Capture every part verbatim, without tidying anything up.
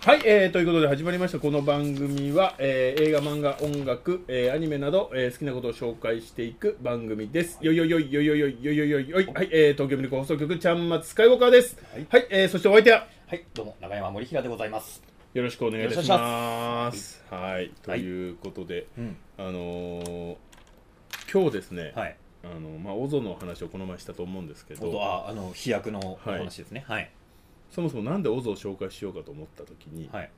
はい、えー、ということで始まりましたこの番組は、えー、映画、漫画、音楽、えー、アニメなど、えー、好きなことを紹介していく番組です。よいよいよいよいよいよいよいよいよいよい、はい、えー、東京ミルク放送局ちゃんまつスカイウォーカーです。はい、はい、えー、そしてお相手は、 はい、どうも長山森平でございます。 よろしくお願いいたします。はい、ということで、はい、あのー、今日ですね、はい、あのまあオゾの話をこの前したと思うんですけど、 ああの飛躍のお話ですね。はい。はい、 そもそもなんでオゾを紹介しようかと思ったときに、はい、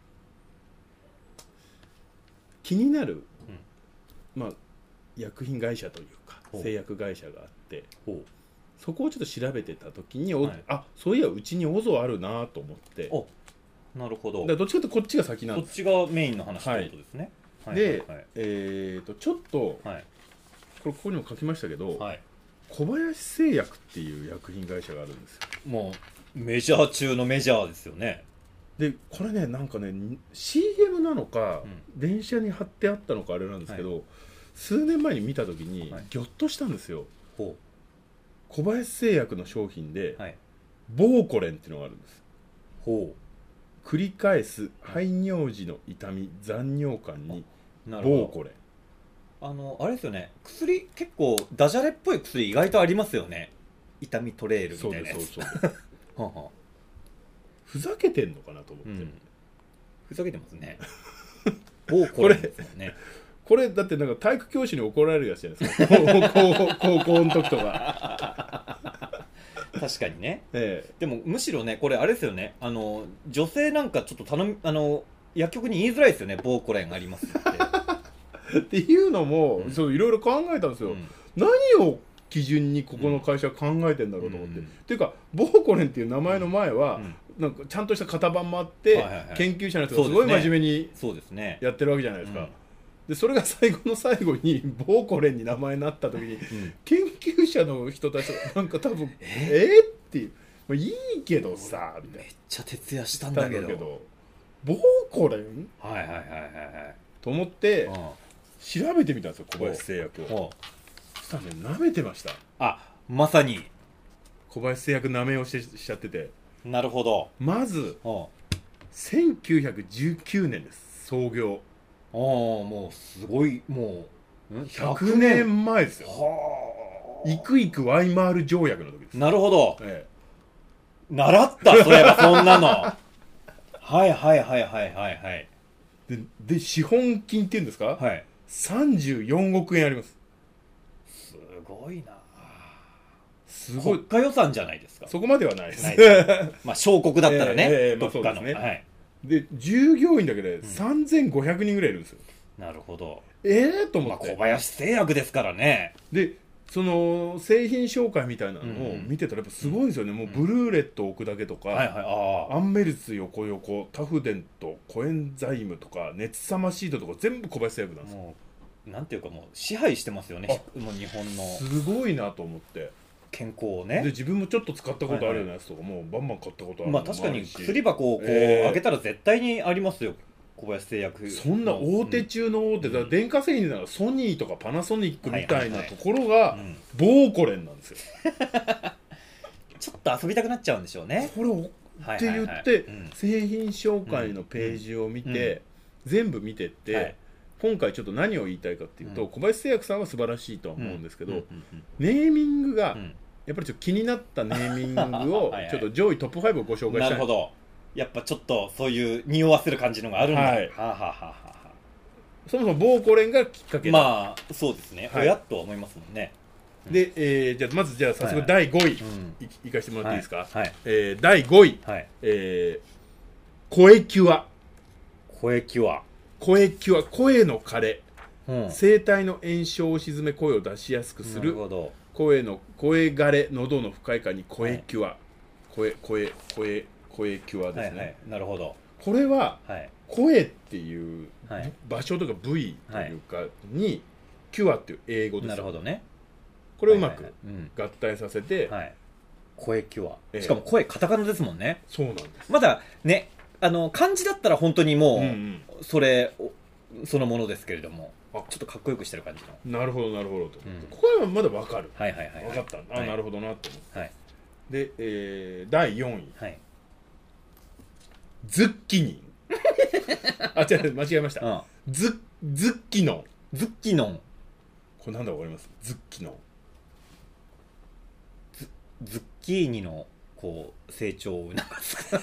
気になる、うん、まあ薬品会社というか製薬会社があって、そこをちょっと調べてたときに、はい、あ、そういやうちにオゾあるなと思って、 お、なるほど。 だどっちかというとこっちが先なんです。 こっちがメインの話ってことですね。 はい、で、はいはいはい、えーとちょっと、はい、これここにも書きましたけど、はい、小林製薬っていう薬品会社があるんですよ。 もうメジャー中のメジャーですよね。 でこれね、なんかね シーエム なのか、うん、電車に貼ってあったのかあれなんですけど、はい、数年前に見た時に、はい、ギョッとしたんですよ。ほう、小林製薬の商品で、はい、ボーコレンっていうのがあるんです。 ほう、繰り返す排尿時の痛み、残尿感にボーコレン。 あのあれですよね、薬結構ダジャレっぽい薬意外とありますよね。痛みトレールみたいなやつ。そうそうそうはは、 ふざけてんのかなと思って、うん、 ふざけてますね。ボーコレンですもんね。 これだってなんか体育教師に怒られるやつじゃないですか。高校の時とか。 確かにね、ええ、でもむしろねこれあれですよね、あの女性なんかちょっと頼みあの薬局に言いづらいですよね、ボーコレンありますってっていうのも、うん、そういろいろ考えたんですよ、うん、何を基準にここの会社は考えてんだろうと思って、うん、っていうかボーコレンっていう名前の前は、うん、なんかちゃんとした型番もあって、はいはいはい、研究者の人がすごい真面目にやってるわけじゃないですか。でそれが最後の最後にボーコレンに名前になった時に、うん、研究者の人たちなんか多分えー、っていう、まあ、いいけどさみたいな、 めっちゃ徹夜したんだけどボーコレンはいはいはいはいと思って調べてみたんですよ、小林製薬を。そしたらね、舐めてました。 あ、まさに小林製薬舐めをししちゃってて。 なるほど。 まずせんきゅうひゃくじゅうきゅうねんです、創業。 ああ、もうすごい、もうひゃくねんまえですよ。はあ。イクイクワイマール条約の時です。 なるほど、ええ、習った、そういえばそんなの。はいはいはいはいはいはい。 で、で資本金っていうんですか、はい、さんじゅうよんおくえんあります。 すごいな。 すごい。 国家予算じゃないですか。 そこまではないです。 まあ小国だったらね、えーえーまあ、そうですね。はい。 で従業員だけでさんぜんごひゃくにんぐらいいるんですよ。 うん、なるほど。 ええー、と思って、 まあ、小林製薬ですからね。 でその製品紹介みたいなのを見てたらやっぱすごいんですよね、うん、もうブルーレットを置くだけとか、はいはい、あアンメルツ横横タフデントコエンザイムとか熱さまシートとか全部小林製薬なんですよ。もうなんていうかもう支配してますよね、もう日本の。 すごいなと思って、 健康をね。 で自分もちょっと使ったことあるようなやつとかもうバンバン買ったことある。 まあ確かに薬箱をこう、えー、開けたら絶対にありますよ、小林製薬。 そんな大手中の大手だ、うん、電化製品ならソニーとかパナソニックみたいなところがボーコレンなんですよ。 ちょっと遊びたくなっちゃうんでしょうね。 これをって言って製品紹介のページを見て、うんうん、全部見てって、はい、今回ちょっと何を言いたいかっていうと、うん、小林製薬さんは素晴らしいとは思うんですけど、うんうんうんうん、ネーミングが、うんやっぱりちょっと気になったネーミングをちょっと上位トップファイブをご紹介したい。 なるほど。やっぱちょっとそういう匂わせる感じのがあるんだ。はい、はあ、はあはあ、 そもそもボーコレンがきっかけだ。 まあそうですね、はい、おやっと思いますもんね。 で、えー、じゃあまずじゃあ早速だいごい、はいはい、い, いかせてもらっていいですか。はいはい、えー、だいごい、はいえー、声キュア。 声キュア声キュア、声の枯れ、うん、声帯の炎症を鎮め声を出しやすくする。なるほど。声の声枯れ、喉の不快感に声キュア、はい、声声声声キュアですね。はいはい、 なるほど。 これは、はい、声っていう場所とか部位というかに、はい、キュアっていう英語です。 なるほどね。 これをうまく合体させて、 はいはいはい、声キュア、えー、しかも声カタカナですもんね。 そうなんです。 まだね、あの漢字だったら本当にもう、うんうん、それそのものですけれども。ちょっとかっこよくしてる感じの。 なるほどなるほどと、うん、ここはまだ分かる。 はいはいはい、はい、 分かった。あ、はい、なるほどなと思って、はい、で、えー、だいよんい、はい、 ズッキニンあ、違う、間違えました、 うん、 ズズッキノン。 ズッキノン、 これなんだかわかります？ズッキノン。 ズズッキーニのこう成長を促す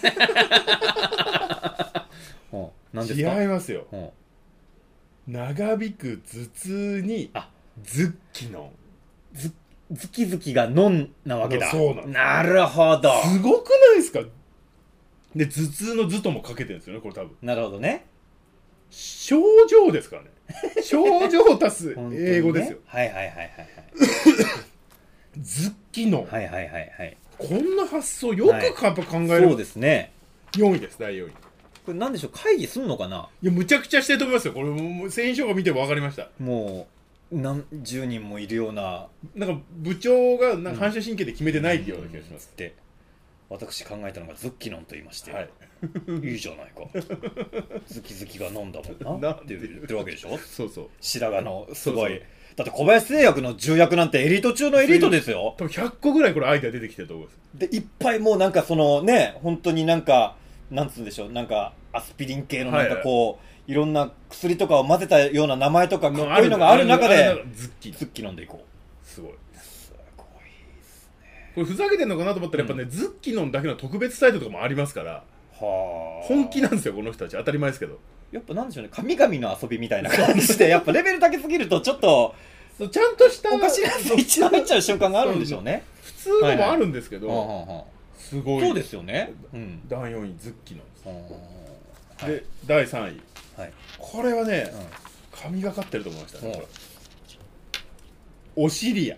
うん、何ですか？ 違いますよ、 うん、 長引く頭痛にあズッキノン。 ズズキズキがノンなわけだ。 そうなんです。 なるほど。 すごくないですか？で頭痛の頭ともかけてるんですよね、これ多分。 なるほどね。 症状ですからね。症状足す英語ですよ、 ね、はいはいはいはいはいズッキノン、 はいはいはいはい、 こんな発想よくやっぱ考える、はい、 そうですね。 よんいです。だいよんい、 これなんでしょう、会議すんのかな。 いやむちゃくちゃしてると思いますよ。これもう選手が見て分かりました。 もう何十人もいるような、なんか部長がなんか反射神経で決めてないっていうような気がします、 うん、って私考えたのがズッキノンと言いまして、はい、いいじゃないかズキズキが飲んだもんなって言ってるわけでしょ。 そうそう、 白髪のすごい、そうそう、だって小林製薬の重役なんてエリート中のエリートですよ。 多分ひゃっこぐらいこれアイデア出てきてると思います。 でいっぱいもうなんかそのね、本当になんかなんつうんでしょう、なんかアスピリン系のなんかこう、はいはい、いろんな薬とかを混ぜたような名前とかかっこいいのがある中でズッキズッキ飲んでいこう。 すごいすごいですね。 これふざけてんのかなと思ったらやっぱね、うん、ズッキノンだけの特別サイトとかもありますから、は本気なんですよこの人たち。当たり前ですけど、やっぱなんでしょうね、神々の遊びみたいな感じでやっぱレベル高すぎるとちょっとちゃんとしたおかしなスイッチ入っちゃう瞬間があるんでしょうね。 普通のもあるんですけど、はいはい、すごい。 そうですよね、うん、 だいよんいズッキノンです、 はい、 でだいさんい、 はい、 これはね、うん、神がかってると思いましたね、オシリア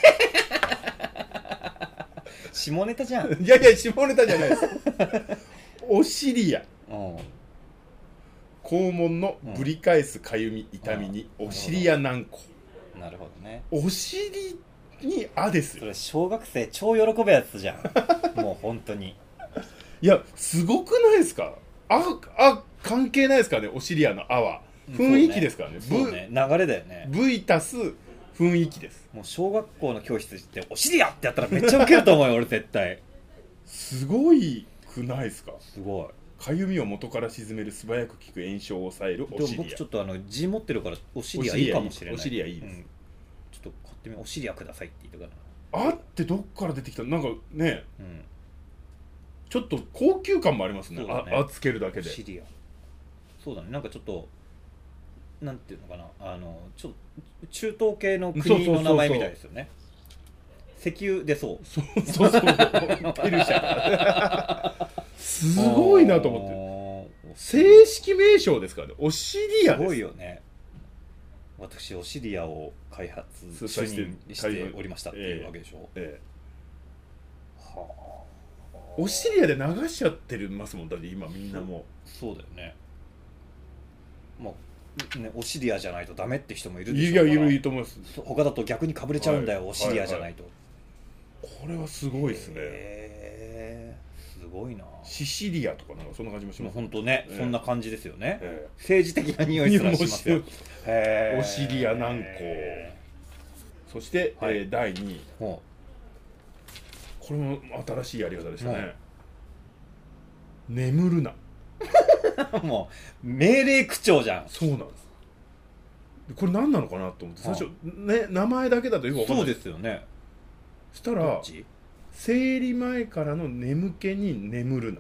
下ネタじゃん。 いやいや下ネタじゃないですオシリア、肛門のぶり返すかゆみ痛みにオシリア軟膏。 なるほどね。 お尻にあですよ。 それ小学生超喜ぶやつじゃんもう本当に。 いやすごくないですか。ああ関係ないですからね、オシリアのあは雰囲気ですからね。 そうね、流れだよね。 V 足す雰囲気です。 もう小学校の教室でオシリアってやったらめっちゃウケると思うよ俺絶対。 すごいくないですか。 すごい。 かゆみを元から鎮める、素早く効く炎症を抑えるオシリア。 僕ちょっとあの字持ってるからオシリアいいかもしれない。 オシリアいいです、うん、 ちょっと買ってみよう。オシリアくださいって言ってからあってどっから出てきたなんかね、うん、ちょっと高級感もありますね。ね、あ, あつけるだけで。 オシリア、そうだね、なんかちょっとなんていうのかな、あのちょっと中東系の国の名前みたいですよね。石油でそうそうそうそうペルシャすごいなと思って。正式名称ですからね、オシリアです。 すごいよね。私オシリアを開発主任しておりましたっていうわけでしょ、ええはあ、オシリアで流しちゃってるますもん。だって今みんなもうそうだよね。まあね、オシリアじゃないとダメって人もいるでしょうから。 いやいると思います。 他だと逆にかぶれちゃうんだよ、はい、オシリアじゃないと、 はいはい、これはすごいですね。 へー、すごいな。 シシリアとかなんかそんな感じもします。 本当ね、えー、そんな感じですよね、えー、政治的な匂いすらしますよ。 オシリア軟膏。そして、はい、えー、だいにい、これも新しいやり方でしたね。眠るなもう命令口調じゃん。 そうなんです。これ何なのかなと思って最初、ね、名前だけだとよく分かんない。 そうですよね。 そしたら生理前からの眠気に眠るな。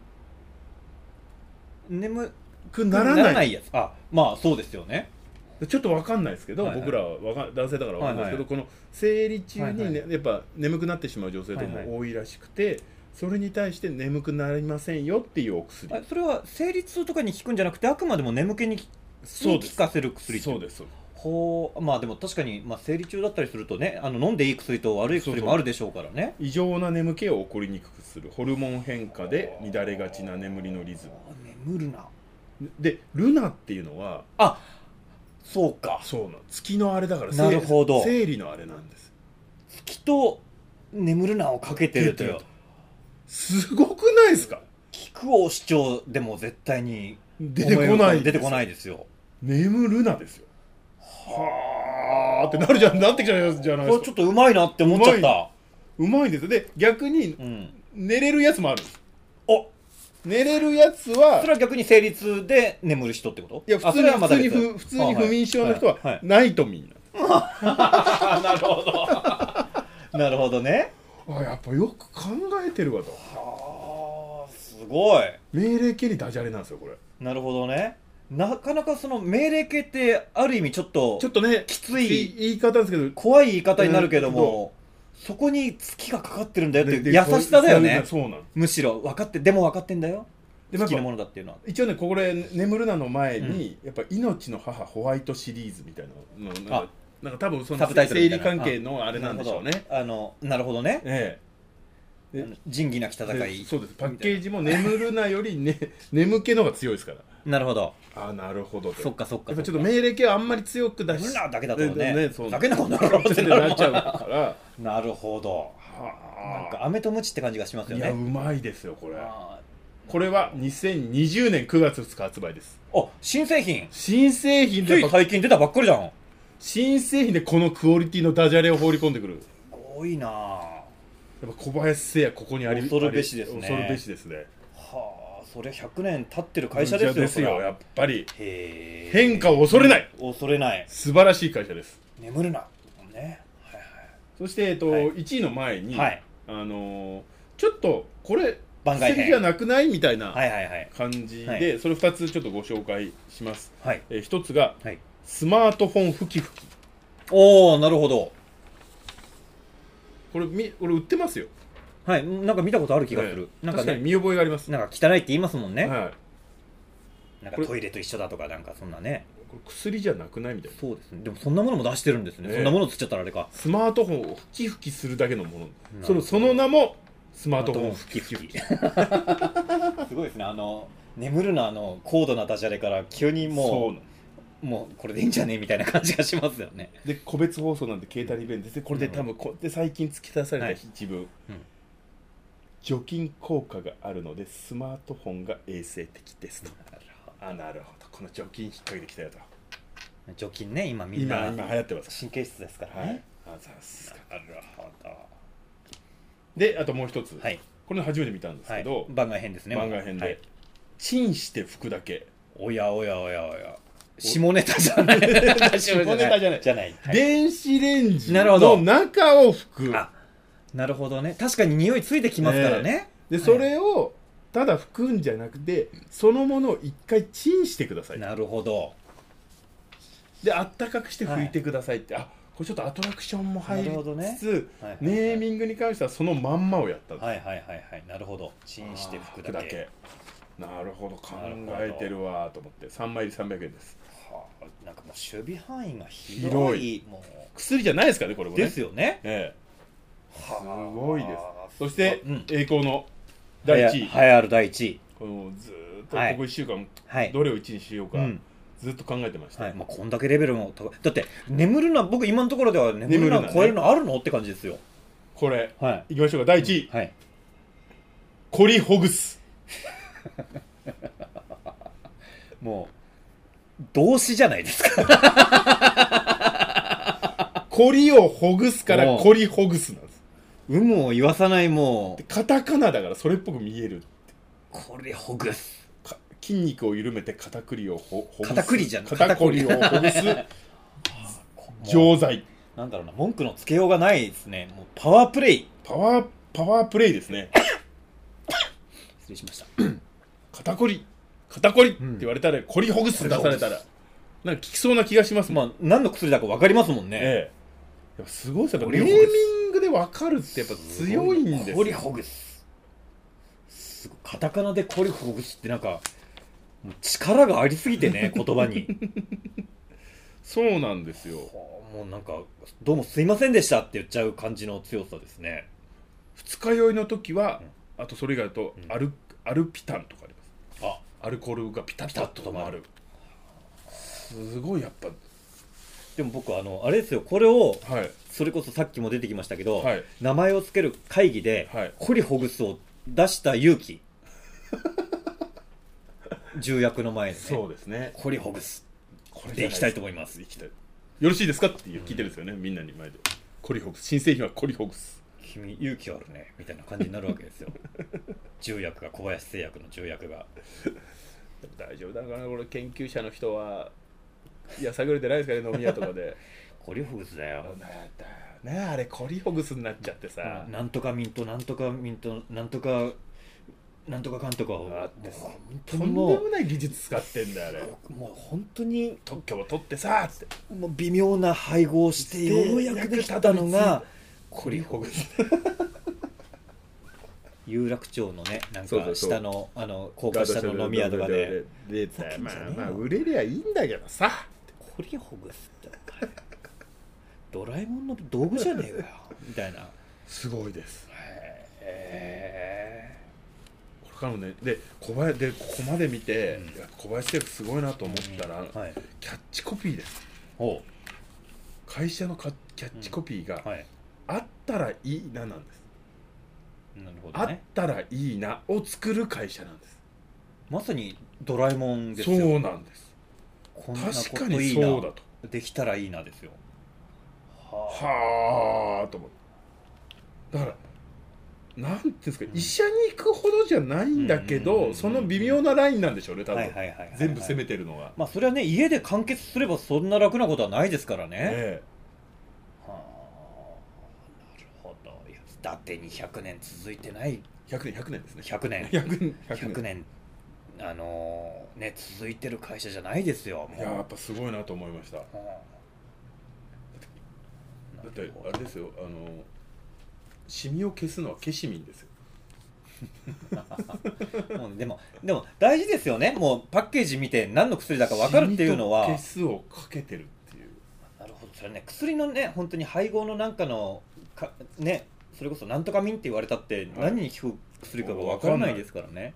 眠くならない、ならないやつ。あ、まあそうですよね。 ちょっと分かんないですけど、はいはい、僕らはわか男性だから分かんないですけど、はいはい、この生理中に、ね、はいはい、やっぱ眠くなってしまう女性とかも多いらしくて、はいはい、それに対して眠くなりませんよっていうお薬。 それは生理痛とかに効くんじゃなくて、あくまでも眠気に効かせる薬。 そうです。そうです。 ほう、まあでも確かに、まあ、生理中だったりするとね、あの飲んでいい薬と悪い薬もあるでしょうからね。そうそう、 異常な眠気を起こりにくくする、ホルモン変化で乱れがちな眠りのリズム。 眠るな。 でルナっていうのは、 あ、そうか、 そうな、月のあれだから。 なるほど、 生理のあれなんです。 月と眠るなをかけてるとよ。 すごくないですか。 菊を主張でも絶対に出てこない出てこないですよ。 眠るなですよ。はあってなるじゃん、なってきちゃうじゃないですか。 ちょっとうまいなって思っちゃった。 うまいんです。で逆に、うん、寝れるやつもあるんです。 お、 寝れるやつはそれは逆に生理痛で眠る人ってこと？ いや普通に普通に不普通に不眠症の人はないとみんな。なるほどなるほどね。 あ、やっぱよく考えてるわと。 はあ、すごい。 命令系にダジャレなんですよこれ。 なるほどね。なかなかその命令系ってある意味ちょっとちょっとねきつい言い方ですけど、 怖い言い方になるけども、そこに月がかかってるんだよっていう優しさだよね。 そうなんむしろ分かってでも分かってんだよ。好きなものだっていうのは一応ね、これ眠るなの前に、うん、やっぱ命の母ホワイトシリーズみたいなのなんかなんか多分その生理関係のあれなんでしょうね。 あのなるほどね。 ええ、仁義なき戦い。 そうです。パッケージも眠るなより、ね、眠気の方が強いですから。 なるほど。 あ、なるほど。 そっかそっか。 やっぱちょっと命令系はあんまり強く出し眠るなだけだとね、ねそうだけなことなっちゃうから。 なるほど。なんか飴とムチって感じがしますよね。 いや、うまいですよこれ。これはにせんにじゅうねんくがつふつか発売です。 あ、新製品。 新製品でつい最近出たばっかりじゃん。 新製品でこのクオリティのダジャレを放り込んでくる。 すごいな。 やっぱ小林製薬ここにあり恐るべしですね。 恐るべしですね。 はあ、それひゃくねん経ってる会社ですよ。 ですよ、やっぱり。 へ変化を恐れない。 恐れない。 素晴らしい会社です。 眠るな。ね。はいはい。 そしてえっと、はい、いちいの前に、 はい、 あのー、ちょっとこれ番外編じゃなくないみたいなはいはいはい感じで、それふたつちょっとご紹介します。 はい、 えー、ひとつが、 はい、 スマートフォンふきふき。 おー、なるほど。 これみ俺売ってますよ。 はい、なんか見たことある気がする、 ね、なんかね、確かに見覚えがあります。 なんか汚いって言いますもんね。 はい、 なんかトイレと一緒だとかなんかそんなね。 これ薬じゃなくないみたいな。 そうですね。でもそんなものも出してるんですね。ね、そんなものつっちゃったらあれか。 スマートフォンをふきふきするだけのもの。そのその名もスマートフォンふきふき。すごいですね。あの眠るのあの高度なダジャレから急にもうもうこれでいいんじゃねみたいな感じがしますよね。 で個別放送なんで携帯イベントでこれで多分こで最近突き出された一文、はい、うん、除菌効果があるのでスマートフォンが衛生的ですと。なるほど。あ、なるほど。この除菌引っ掛けてきたよと。 除菌ね、今みんな今今流行ってます。 神経質ですからね。 はい、あ、さすが。 なるほど。 で、あともう一つ、 はい、 これ初めて見たんですけど、 はい、番外編ですね。 番外編で、はい、チンして拭くだけ。 おやおやおやおや。下ネタじゃない。 下ネタじゃない。 じゃない。 はい、電子レンジの中を拭く。 あ、なるほどね。確かに匂いついてきますからね。 えー、で、それをただ拭くんじゃなくて、そのものを一回チンしてください。 なるほど。 で、あったかくして拭いてくださいって、はい、あ、これちょっとアトラクションも入りつつ、ね、はいはいはい、ネーミングに関してはそのまんまをやったんです。 はいはいはいはい。なるほど。チンして拭くだけ。だけなるほど、考えてるわと思って。さんまい入りさんびゃくえんです。 はあ、なんかもう守備範囲が広い。 広い。もう薬じゃないですかね、これもね。 ですよね。 ええ、すごいです。そして、うん、栄光のだいいちい。 栄えあるだいいちい。 このずーっとここいっしゅうかん、はい、どれをいちいにしようか、うん、ずっと考えてました。 はい、まあ、こんだけレベルも高い。だって眠るのは僕今のところでは眠るのは超えるのあるのって感じですよ。 これ、 はい、 いきましょうか。だいいちい、 うん、はい、 コリほぐす。 もう動詞じゃないですか。 コリをほぐすからコリほぐすなんです。 有無を言わさない。もうカタカナだからそれっぽく見えるって。 コリほぐす。 筋肉を緩めて片栗をほほぐす。 片栗じゃん。 片栗をほぐす錠剤。 なんだろうな、文句のつけようがないですね。もうパワープレイ。 パワーパワープレイですね。 失礼しました。 肩こり肩こりって言われたら、うん、こりほぐすって出されたらなんか効きそうな気がしますもん。 まあ何の薬だか分かりますもんね。 ええ、やっぱすごいですよ。ネーミングで分かるってやっぱ強いんですよ。 こりほぐす。すごいカタカナでこりほぐすってなんかもう力がありすぎてね、言葉に。 そうなんですよ。 もうなんかどうもすいませんでしたって言っちゃう感じの強さですね。 二日酔いの時は、うん、あとそれ以外だと、うん、アルアルピタンとかあります。あ、アルコールがピタピタっと止まる。すごいやっぱ。 でも僕あのあれですよ、これを、 はい、 それこそさっきも出てきましたけど、 はい、 名前を付ける会議で、はい、コリほぐすを出した勇気。重役の前で、ね、 そうですね。 コリほぐすでいきたいと思います。 いきたい。よろしいですかって聞いてるんですよね、うん、みんなに前で。コリほぐす、新製品はコリほぐす。 君勇気あるねみたいな感じになるわけですよ。 重役が、小林製薬の重役が大丈夫だから、これ研究者の人はいや探れてないですかね、飲み屋とかでコリホグスだよね、あれコリホグスになっちゃってさ、 なんとかミントなんとかミントなんとかなんとかかんとかをあってさ、とんでもない技術使ってんだよあれ。 もう本当に特許を取ってさってもう微妙な配合をしてようやくできたのがコリホグス有楽町のね、なんか下のあの高架下の飲み屋とかで出て、まあまあ売れりゃいいんだけどさ、 コリホグスってドラえもんの道具じゃねえよみたいな。 すごいです。 へえ。 これからもね、で小林でここまで見て、うん、小林製薬すごいなと思ったら、うんはい、キャッチコピーです。お会社のキャッチコピーが、うんはい、あったらいいななんです。なるほどね、あったらいいなを作る会社なんです。 まさにドラえもんですよ。 そうなんです。 こんなこといいな、確かにそうだと。できたらいいなですよ。 はあと思って。だからなんていうんですか、うん、医者に行くほどじゃないんだけど、その微妙なラインなんでしょうね多分。全部攻めてるのが。 まあそれはね、家で完結すればそんな楽なことはないですからね。ねはあ、なるほど。いやだってにひゃくねん続いてない。 ひゃくねんひゃくねんですね。 ひゃくねんひゃくねんひゃくねんあのー、ね続いてる会社じゃないですよ。もういややっぱすごいなと思いました。はあ、だってあれですよ、あのシミを消すのはケシミンですよもうでもでも大事ですよね。もうパッケージ見て何の薬だか分かるっていうのは。 シミと消すをかけてるっていう。 なるほど。それね、薬のね本当に配合のなんかのかね、それこそなんとかミンって言われたって何に効く薬かが分からないですからね。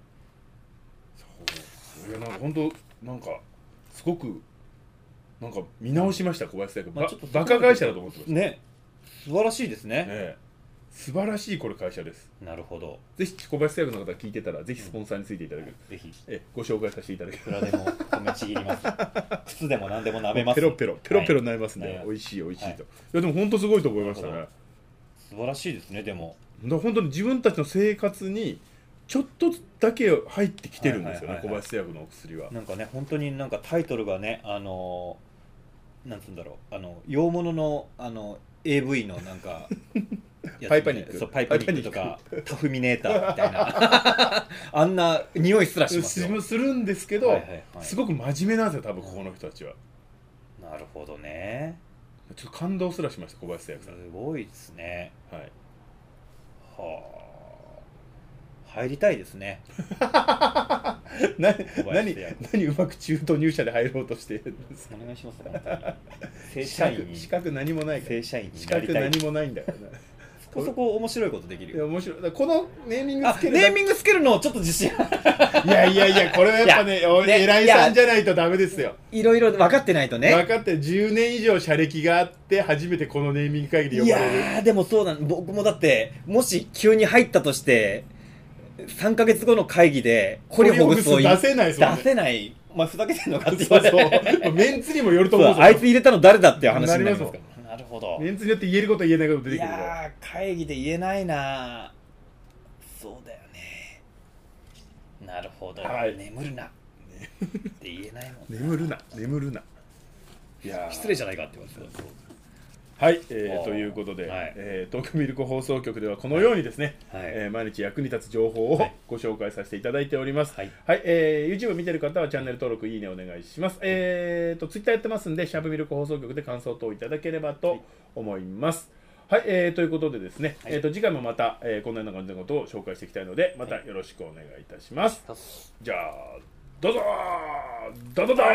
そう、いやなんか本当なんかすごくなんか見直しました、小林製薬。まあ、ちょっとバカ会社だと思ってましたね。素晴らしいですね。 ね、素晴らしいこれ会社です。 なるほど。 ぜひ小林製薬の方聞いてたらぜひスポンサーについていただける、うん、ぜひえご紹介させていただける。いくらでも米ちぎります靴でも何でも舐めます。 ペロペロペロペロ舐めますね、はい、美味しい美味しいと、はい、いやでも本当すごいと思いましたね。 素晴らしいですね。でもだから本当に自分たちの生活にちょっとだけ入ってきてるんですよね、小林製薬のお薬は。 なんかね、本当になんかタイトルがね、あのなんつうんだろう、あの洋物のあの エーブイ のなんかパイパニック、 そうパイパニックとかタフミネーターみたいなあんな匂いすらしますよ。 するんですけど、はいはいはい、すごく真面目なんですよ多分ここの人たちは。 なるほどね。 ちょっと感動すらしました小林製薬さん。 すごいですね。はい。はあ。入りたいですねな何何うまく中途入社で入ろうとしてるんですか。 お願いします本当に正社員に資格何もないから。 正社員に資格何もないんだからなそこそこ面白いことできるよ。いや面白い。このネーミングつけるネーミングつけるのちょっと自信いやいやいやこれはやっぱね偉いさんじゃないとダメですよ。 いろいろ分かってないとね。 分かってじゅうねん以上社歴があって初めてこのネーミング会議で呼ばれる。 いやでもそうなん僕もだってもし急に入ったとしてさんかげつごの会議でコリホグスを出せない、 出せない。お前ふざけてんのかって言われてそうそうメンツにもよると思う。 あいつ入れたの誰だっていう話になりますから。なるほど。 メンツによって言えること言えないこと出てくるから。 いやー会議で言えないな。そうだよね。なるほど、はい、眠るなって言えないもん。 眠るな眠るな。 いや失礼じゃないかって言われてた。 はい、えー、ということで、はい、えー、東京ミルク放送局ではこのようにですね、はい、えー、毎日役に立つ情報をご紹介させていただいております。はい、はい、えー、YouTube 見てる方はチャンネル登録いいねお願いします。えーと Twitter やってますんでシャープミルク放送局で感想等いただければと思います。はい、えー、ということでですね、はい、えーと次回もまた、えー、こんなような感じのことを紹介していきたいのでまたよろしくお願いいたします。はい、じゃあどうぞードドドーン。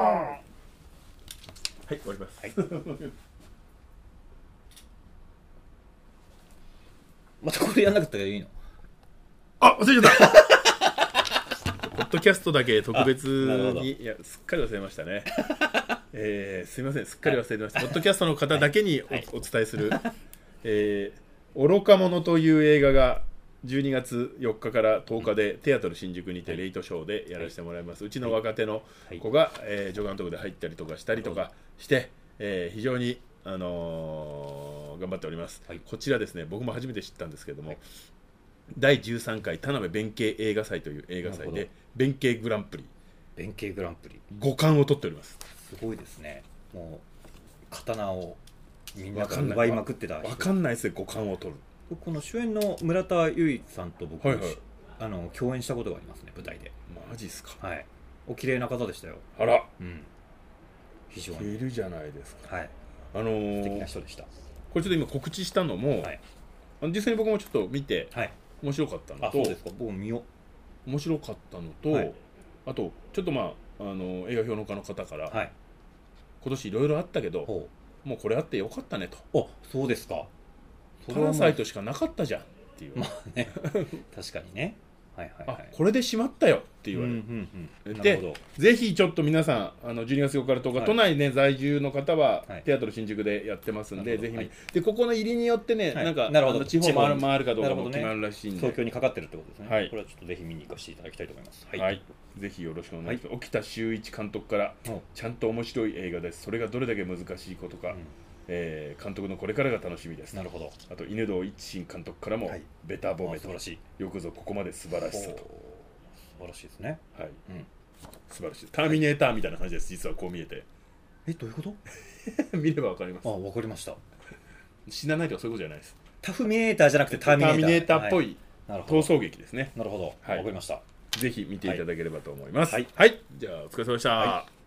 はい終わります。はいまたこれやんなかったらいいの？ あ、忘れちゃったポッドキャストだけ特別にいやすっかり忘れましたね、えー、すいませんすっかり忘れてました、はい、ポッドキャストの方だけに お,、はい、お伝えする、えー、愚か者という映画がじゅうにがつよっかからとおかでテアトル新宿にてレイトショーでやらせてもらいます。うちの若手の子が、えー、助監督で入ったりとかしたりとかして、えー、非常にあのー、頑張っております、はい、こちらですね僕も初めて知ったんですけども、はい、 だいじゅうさんかい田辺弁慶映画祭という映画祭で弁慶グランプリ弁慶グランプリごかんを取っております。 すごいですね。もう刀をみんなが奪いまくってた。 分かんないですね、ごかんを取る。 この主演の村田結衣さんと僕、 はいはい、 あの共演したことがありますね、舞台で。 マジっすか。 はい。お綺麗な方でしたよ。 あら、 うん、非常にいるじゃないですか。 はい。 あのー、 素敵な人でした。これちょっと今告知したのも、はい、実際に僕もちょっと見て、はい、面白かったのと、 あ、そうですか、僕も見よう。面白かったのと、はい、あとちょっとまああの映画評論家の方から、はい、今年いろいろあったけど、もうこれあってよかったねと。 あ、そうですか。 パラサイトしかなかったじゃんっていう。 まあね、確かにね。はいはいはい、 あ、これでしまったよって言われる、うんうんうん、でぜひちょっと皆さんあのじゅうにがつよっかからとおか、はい、都内ね在住の方は、はい、テアトル新宿でやってますんで、ぜひ、はい、でここの入りによってね、はい、なんかなるほど地方回る回るかどうかも決まるらしいんで、ね、 東京にかかってるってことですね、はい、これはちょっとぜひ見に行かせていただきたいと思います。はい、はい、 ぜひよろしくお願いします、はい、沖田修一監督からちゃんと面白い映画です、それがどれだけ難しいことか、うん、えー、監督のこれからが楽しみです。 なるほど。 あと犬童一心監督からも、はい、ベタ褒めと、 素晴らしい、 よくぞここまで素晴らしさと、 素晴らしいですね。 はい、うん、素晴らしい。ターミネーターみたいな感じです、実はこう見えて。 え、どういうこと見ればわかります。 あ、わかりました。 死なないとかそういうことじゃないです。 タフミネーターじゃなくてターミネーター、 ターミネーターっぽい逃走劇ですね。 なるほど、わかりました。 ぜひ見ていただければと思います。はい、はい、じゃあお疲れ様でした。はい。